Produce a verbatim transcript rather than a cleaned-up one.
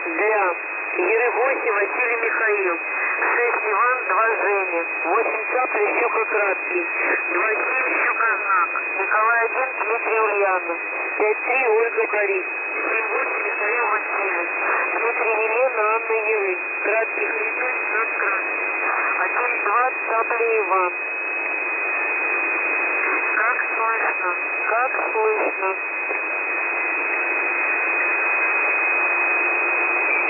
Для Еры восемь Василий Михаил. шесть Иван, два Женя. восемь Цапли, Щука Краткий. два семь Щука Знак. Николай один Дмитрий Ульянов. пять три Ольга Борис. семь восемь Михаил Василий. Дмитрий Елена Анна Еры. Краткий Христос Над Краткий. один два Цапли Иван. Как слышно? Как слышно?